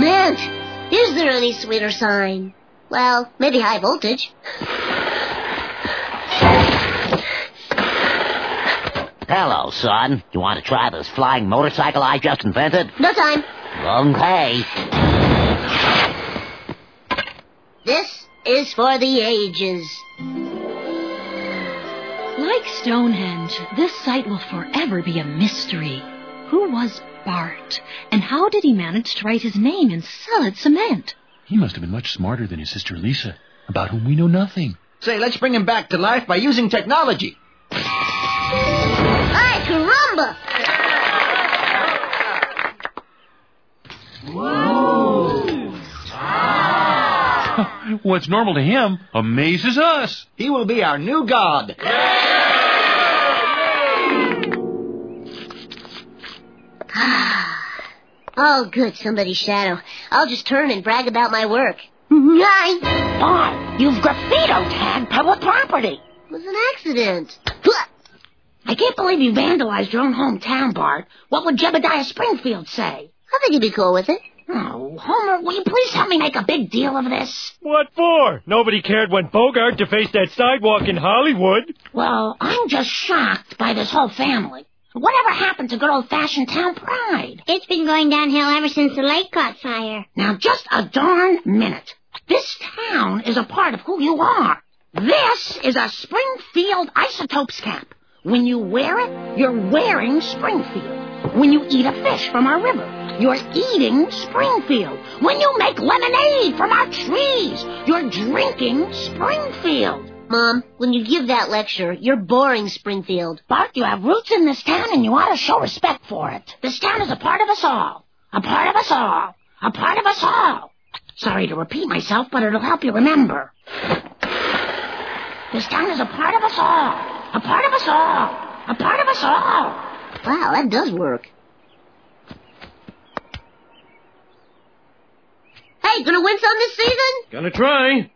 cement. Is there any sweeter sign? Well, maybe high voltage. Hello, son. You want to try this flying motorcycle I just invented? No time. Okay. This is for the ages. Like Stonehenge, this site will forever be a mystery. Who was Bart? And how did he manage to write his name in solid cement? He must have been much smarter than his sister Lisa, about whom we know nothing. Say, let's bring him back to life by using technology. Ay, caramba! What's normal to him amazes us. He will be our new god. Oh, good, somebody's shadow. I'll just turn and brag about my work. Nice! Bart, you've graffito tagged public property. It was an accident. I can't believe you vandalized your own hometown, Bart. What would Jebediah Springfield say? I think he'd be cool with it. Oh, Homer, will you please help me make a big deal of this? What for? Nobody cared when Bogart defaced that sidewalk in Hollywood. Well, I'm just shocked by this whole family. Whatever happened to good old-fashioned town pride? It's been going downhill ever since the lake caught fire. Now, just a darn minute. This town is a part of who you are. This is a Springfield Isotopes cap. When you wear it, you're wearing Springfield. When you eat a fish from our river, you're eating Springfield. When you make lemonade from our trees, you're drinking Springfield. Mom, when you give that lecture, you're boring Springfield. Bart, you have roots in this town, and you ought to show respect for it. This town is a part of us all. A part of us all. A part of us all. Sorry to repeat myself, but it'll help you remember. This town is a part of us all. A part of us all. A part of us all. Wow, that does work. Hey, gonna win some this season? Gonna try.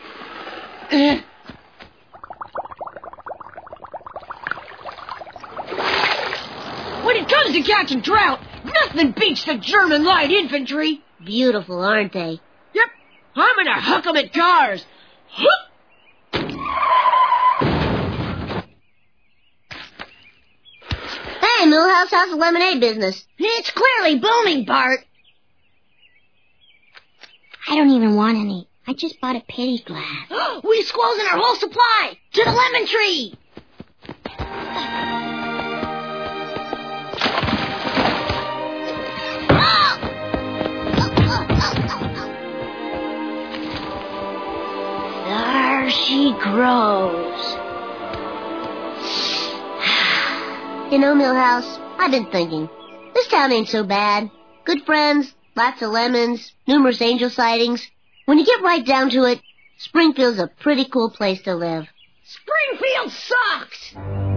When it comes to catching trout, nothing beats the German light infantry. Beautiful, aren't they? Yep, I'm gonna hook 'em at cars. Hook! Hey, Millhouse, how's the lemonade business? It's clearly booming, Bart. I don't even want any. I just bought a pity glass. We squozing our whole supply to the lemon tree. There she grows. You know, Millhouse, I've been thinking. This town ain't so bad. Good friends, lots of lemons, numerous angel sightings. When you get right down to it, Springfield's a pretty cool place to live. Springfield sucks.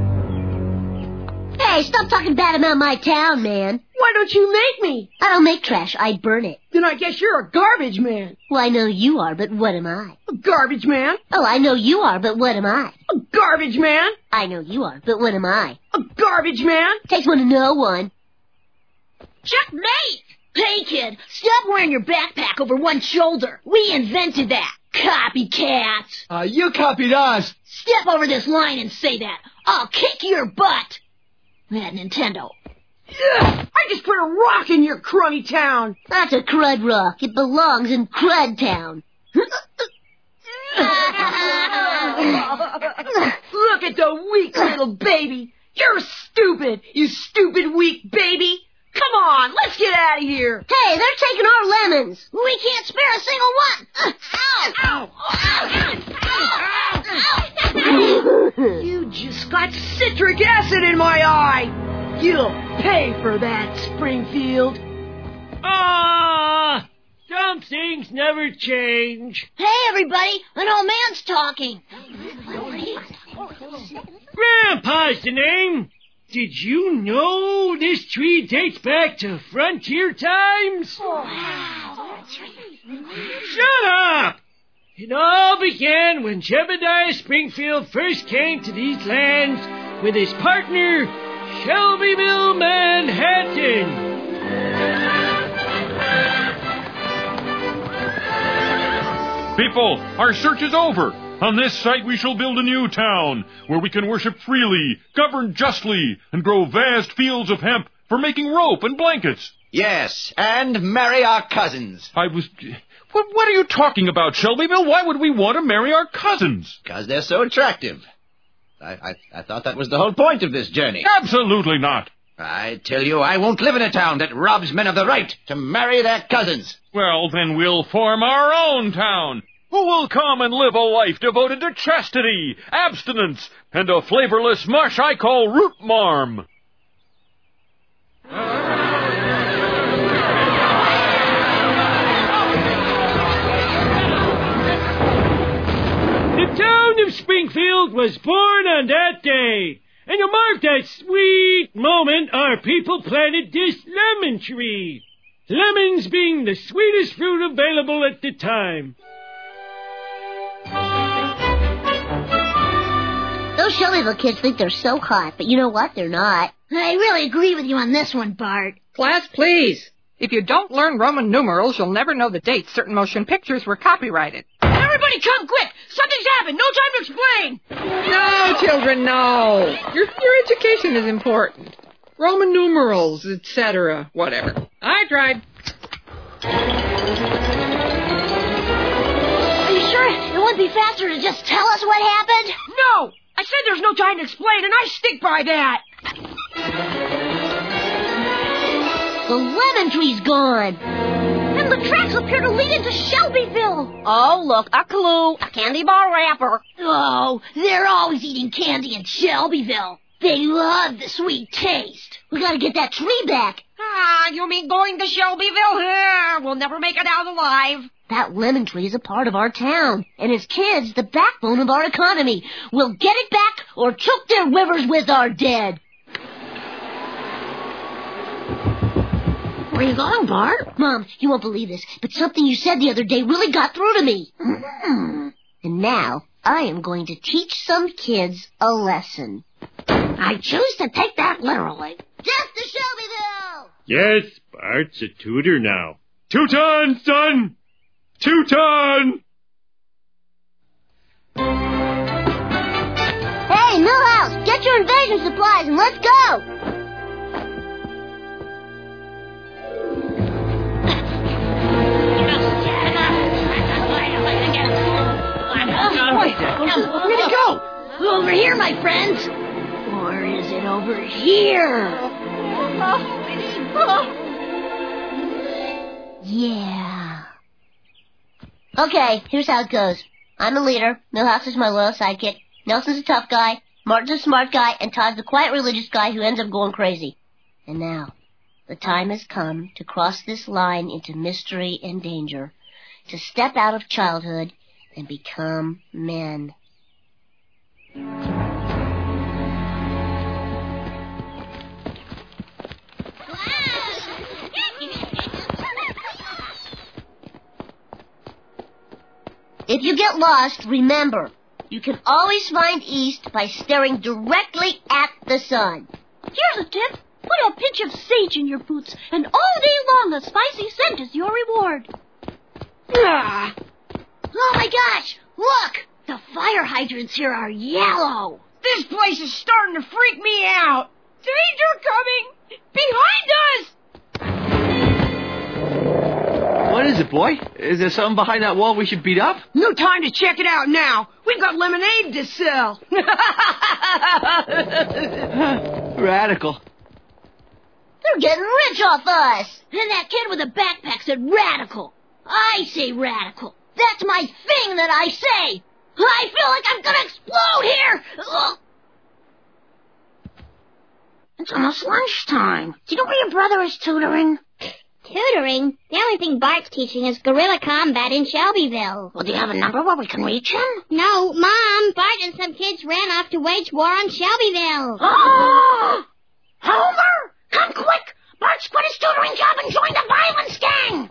Hey, stop talking bad about my town, man. Why don't you make me? I don't make trash, I burn it. Then I guess you're a garbage man. Well, I know you are, but what am I? A garbage man? Oh, I know you are, but what am I? A garbage man? I know you are, but what am I? A garbage man? Takes one to know one. Checkmate! Hey, kid, stop wearing your backpack over one shoulder. We invented that. Copycats. You copied us. Step over this line and say that. I'll kick your butt. That Nintendo. Ugh, I just put a rock in your crummy town. That's a crud rock. It belongs in Crud Town. Look at the weak little baby. You're stupid, you stupid weak baby. Come on, let's get out of here. Hey, they're taking our lemons. We can't spare a single one. You just got citric acid in my eye. You'll pay for that, Springfield. Ah! Some things never change. Hey, everybody, an old man's talking. Grandpa's the name. Did you know this tree dates back to frontier times? Shut up! It all began when Jebediah Springfield first came to these lands with his partner, Shelbyville Manhattan. People, our search is over. On this site we shall build a new town, where we can worship freely, govern justly, and grow vast fields of hemp for making rope and blankets. Yes, and marry our cousins. What are you talking about, Shelbyville? Why would we want to marry our cousins? Because they're so attractive. I thought that was the whole point of this journey. Absolutely not. I tell you, I won't live in a town that robs men of the right to marry their cousins. Well, then we'll form our own town. Who will come and live a life devoted to chastity, abstinence, and a flavorless mush I call root marm. The town of Springfield was born on that day. And to mark that sweet moment, our people planted this lemon tree. Lemons being the sweetest fruit available at the time. Those Shelbyville kids think they're so hot, but you know what? They're not. I really agree with you on this one, Bart. Class, please. If you don't learn Roman numerals, you'll never know the dates certain motion pictures were copyrighted. Everybody come quick! Something's happened! No time to explain! No, children, no. Your education is important. Roman numerals, etc., whatever. I tried. Are you sure it wouldn't be faster to just tell us what happened? No! I said there's no time to explain, and I stick by that. The lemon tree's gone. And the tracks appear to lead into Shelbyville. Oh, look, a clue. A candy bar wrapper. Oh, they're always eating candy in Shelbyville. They love the sweet taste. We gotta get that tree back. Ah, you mean going to Shelbyville? We'll never make it out alive. That lemon tree is a part of our town, and as kids, the backbone of our economy. We'll get it back or choke their rivers with our dead. Where are you going, Bart? Mom, you won't believe this, but something you said the other day really got through to me. And now, I am going to teach some kids a lesson. I choose to take that literally. Death to Shelbyville! Yes, Bart's a tutor now. Teuton, son! Teuton! Hey, Millhouse, get your invasion supplies and let's go! Where'd he go? Over here, my friends. Or is it over here? Yeah. Okay, here's how it goes. I'm the leader, Millhouse is my loyal sidekick, Nelson's a tough guy, Martin's a smart guy, and Todd's the quiet religious guy who ends up going crazy. And now, the time has come to cross this line into mystery and danger, to step out of childhood and become men. If you get lost, remember, you can always find east by staring directly at the sun. Here's a tip. Put a pinch of sage in your boots, and all day long a spicy scent is your reward. Ah. Oh my gosh! Look! The fire hydrants here are yellow. This place is starting to freak me out. Danger coming! Behind us! What is it, boy? Is there something behind that wall we should beat up? No time to check it out now. We've got lemonade to sell. Radical. They're getting rich off us. And that kid with a backpack said radical. I say radical. That's my thing that I say. I feel like I'm gonna explode here. Ugh. It's almost lunchtime. Do you know where your brother is tutoring? Tutoring? The only thing Bart's teaching is guerrilla combat in Shelbyville. Well, do you have a number where we can reach him? No, Mom. Bart and some kids ran off to wage war on Shelbyville. Oh! Homer! Come quick! Bart's quit his tutoring job and joined the violence gang!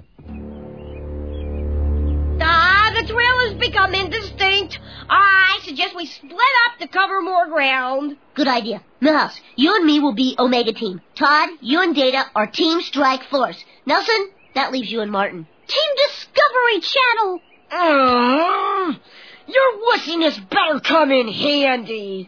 The trail has become indistinct. I suggest we split up to cover more ground. Good idea. Millhouse, you and me will be Omega Team. Todd, you and Data are Team Strike Force. Nelson, that leaves you and Martin. Team Discovery Channel. Your wussiness better come in handy.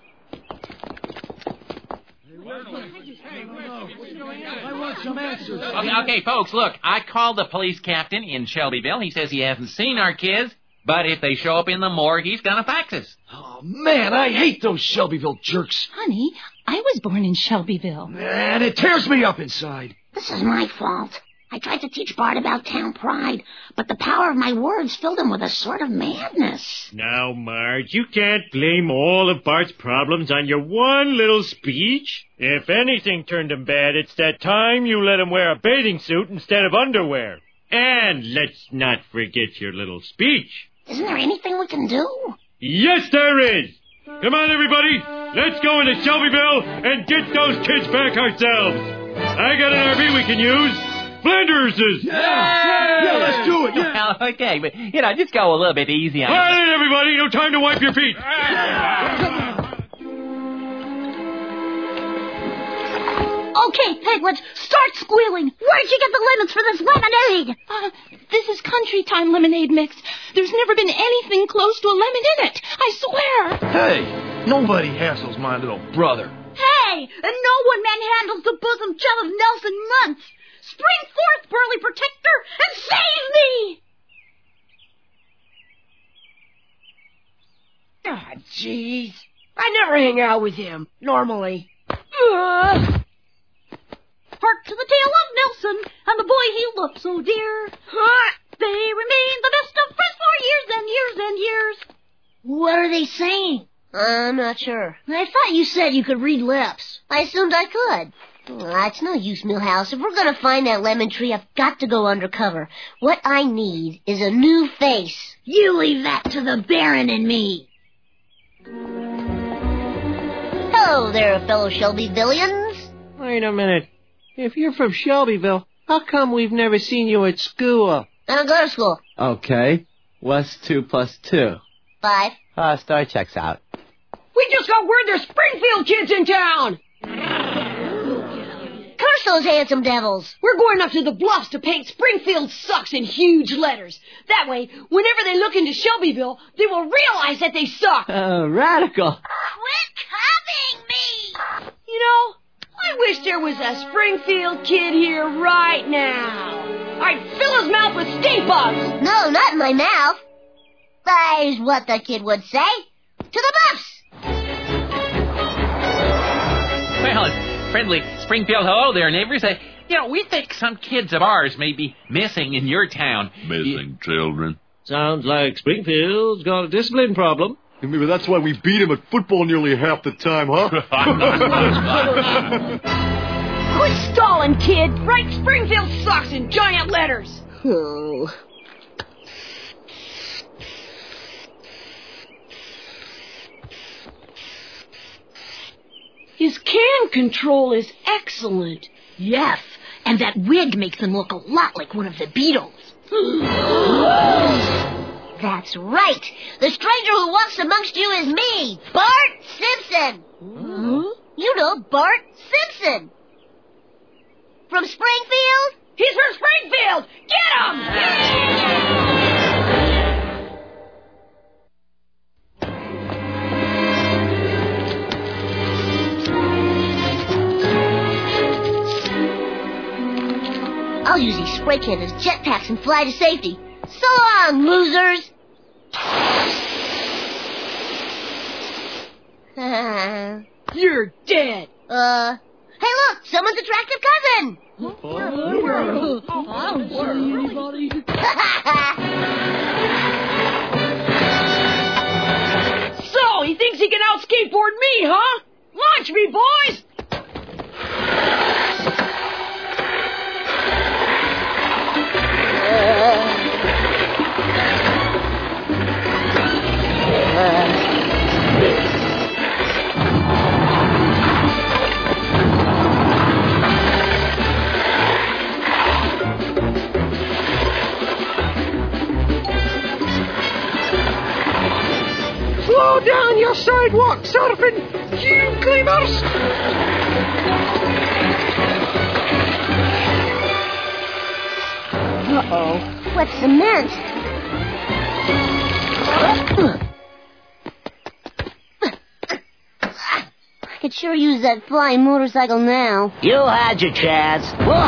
Okay, folks, look. I called the police captain in Shelbyville. He says he hasn't seen our kids, but if they show up in the morgue, he's gonna fax us. Oh, man, I hate those Shelbyville jerks. Honey, I was born in Shelbyville. Man, it tears me up inside. This is my fault. I tried to teach Bart about town pride, but the power of my words filled him with a sort of madness. Now, Marge, you can't blame all of Bart's problems on your one little speech. If anything turned him bad, it's that time you let him wear a bathing suit instead of underwear. And let's not forget your little speech. Isn't there anything we can do? Yes, there is. Come on, everybody. Let's go into Shelbyville and get those kids back ourselves. I got an RV we can use. Flanders's. Yeah, let's do it. Yeah. Well, okay, but, just go a little bit easy on All right, everybody. No time to wipe your feet. Okay, Piglet, start squealing. Where'd you get the lemons for this lemonade? This is country time lemonade mix. There's never been anything close to a lemon in it. I swear. Hey, nobody hassles my little brother. Hey, and no one manhandles the bosom gem of Nelson Muntz. Spring forth, Burly Protector, and save me! Ah, jeez. I never hang out with him, normally. Hark to the tale of Nelson and the boy he loved so dear. They remain the best of friends for years and years and years. What are they saying? I'm not sure. I thought you said you could read lips. I assumed I could. It's no use, Milhouse. If we're going to find that lemon tree, I've got to go undercover. What I need is a new face. You leave that to the Baron and me. Hello there, fellow Shelbyvillians. Wait a minute. If you're from Shelbyville, how come we've never seen you at school? I don't go to school. Okay. What's 2 plus 2? 5. Star checks out. We just got word there's Springfield kids in town. Curse those handsome devils. We're going up to the bluffs to paint Springfield sucks in huge letters. That way, whenever they look into Shelbyville, they will realize that they suck. Radical. Quit copying me! You know, I wish there was a Springfield kid here right now. I'd fill his mouth with stink bugs. No, not in my mouth. That is what the kid would say. To the buffs! Well, it's friendly Springfield hello there, neighbors. We think some kids of ours may be missing in your town. Missing children. Sounds like Springfield's got a discipline problem. Maybe that's why we beat him at football nearly half the time, huh? Quit stalling, kid. Write Springfield sucks in giant letters. Oh. His can control is excellent. Yes, and that wig makes him look a lot like one of the Beatles. That's right. The stranger who walks amongst you is me, Bart Simpson. Huh? You know Bart Simpson. From Springfield? He's from Springfield! Get him! I'll use these spray cans as jetpacks and fly to safety. So long, losers! You're dead. Hey, look! Someone's attractive cousin! I don't see anybody. So, he thinks he can out-skateboard me, huh? Launch me, boys! Slow down your sidewalk surfing, you cleaners! Uh-oh. What's the mess? I could sure use that flying motorcycle now. You had your chance. Well,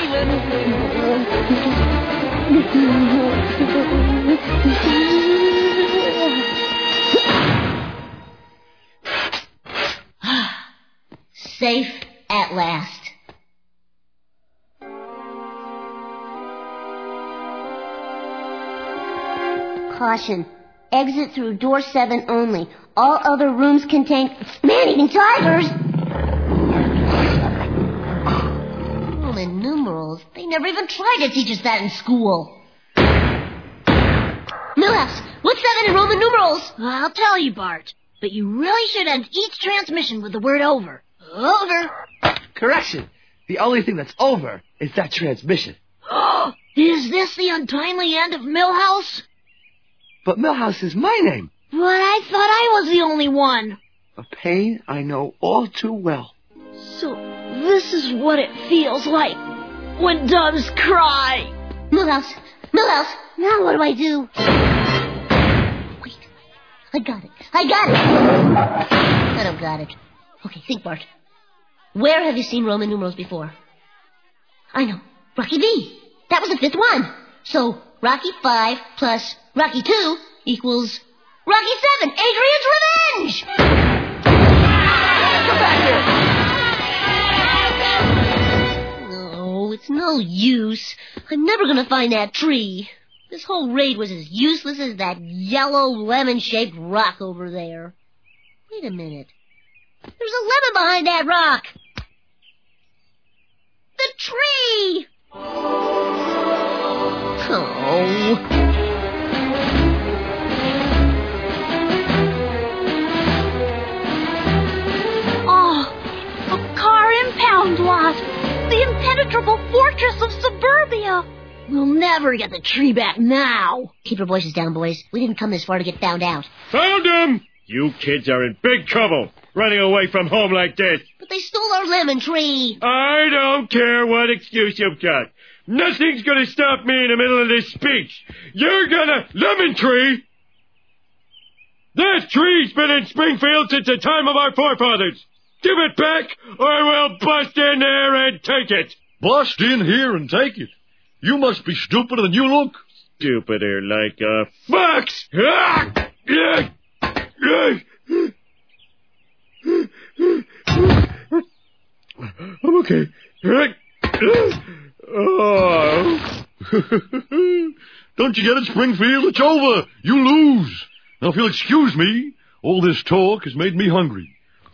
Safe at last. Caution. Exit through door 7 only. All other rooms contain man-eating tigers. Roman numerals. They never even tried to teach us that in school. Millhouse, what's 7 in Roman numerals? I'll tell you, Bart. But you really should end each transmission with the word over. Over. Correction. The only thing that's over is that transmission. Is this the untimely end of Millhouse? But Millhouse is my name. But I thought I was the only one. A pain I know all too well. So this is what it feels like when doves cry. Millhouse, now what do I do? Wait, I got it. I don't got it. Okay, think, Bart. Where have you seen Roman numerals before? I know, Rocky V. That was the 5th one. So Rocky 5 plus Rocky 2 equals Rocky 7, Adrian's Revenge! Come back here! No, it's no use. I'm never going to find that tree. This whole raid was as useless as that yellow lemon-shaped rock over there. Wait a minute. There's a lemon behind that rock. The tree! Oh. A car impound lot. The impenetrable fortress of suburbia. We'll never get the tree back now. Keep your voices down, boys. We didn't come this far to get found out. Found him! You kids are in big trouble, running away from home like this. But they stole our lemon tree. I don't care what excuse you've got. Nothing's gonna stop me in the middle of this speech. You're gonna... Lemon tree! That tree's been in Springfield since the time of our forefathers. Give it back, or we'll bust in there and take it. Bust in here and take it? You must be stupider than you look. Stupider like a fox! I'm okay. Oh. Don't you get it, Springfield? It's over. You lose. Now, if you'll excuse me, all this talk has made me hungry.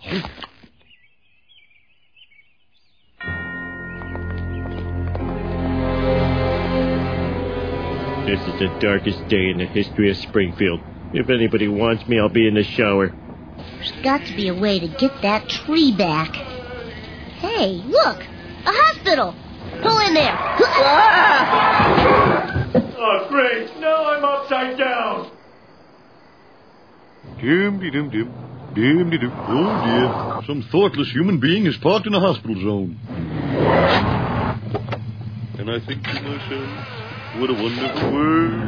This is the darkest day in the history of Springfield. If anybody wants me, I'll be in the shower. There's got to be a way to get that tree back. Hey, look! A hospital! Pull in there! Oh, great! Now I'm upside down! Dim-de-dim-dim. Dim-de-dim. Oh, dear. Some thoughtless human being is parked in a hospital zone. And I think to myself, what a wonderful world.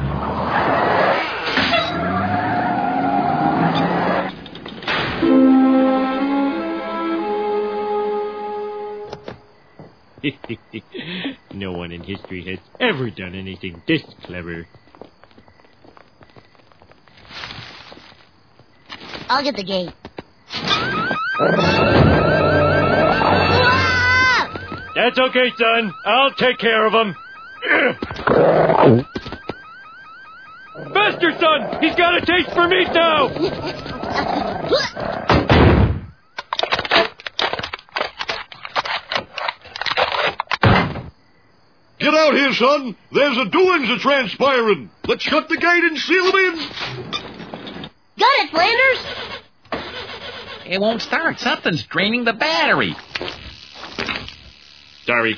No one in history has ever done anything this clever. I'll get the gate. That's okay, son. I'll take care of him. Faster, son! He's got a taste for meat now! Get out here, son. There's a doings a-transpiring. Let's shut the gate and seal them in. Got it, Flanders! It won't start. Something's draining the battery. Sorry.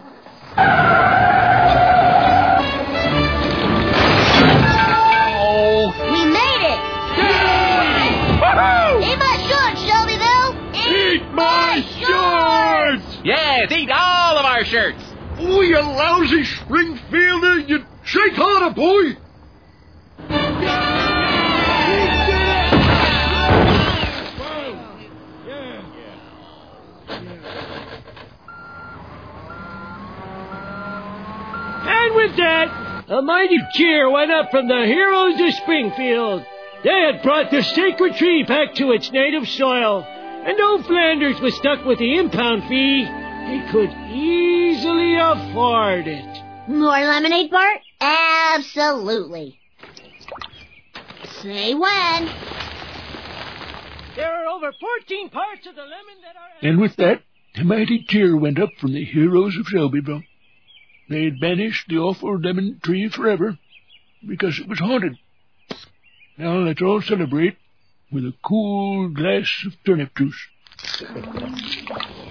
Oh! We made it! Yay! Eat my shorts, Shelbyville! Eat my shorts! Yes, eat all of our shirts. Oh, you lousy Springfielder. You shake harder, boy. And with that, a mighty cheer went up from the heroes of Springfield. They had brought the sacred tree back to its native soil, and though Flanders was stuck with the impound fee, he could easily afford it. More lemonade, Bart? Absolutely. Say when. There are over 14 parts of the lemon that are... And with that, a mighty cheer went up from the heroes of Shelbyville. They had banished the awful lemon tree forever, because it was haunted. Now let's all celebrate with a cool glass of turnip juice.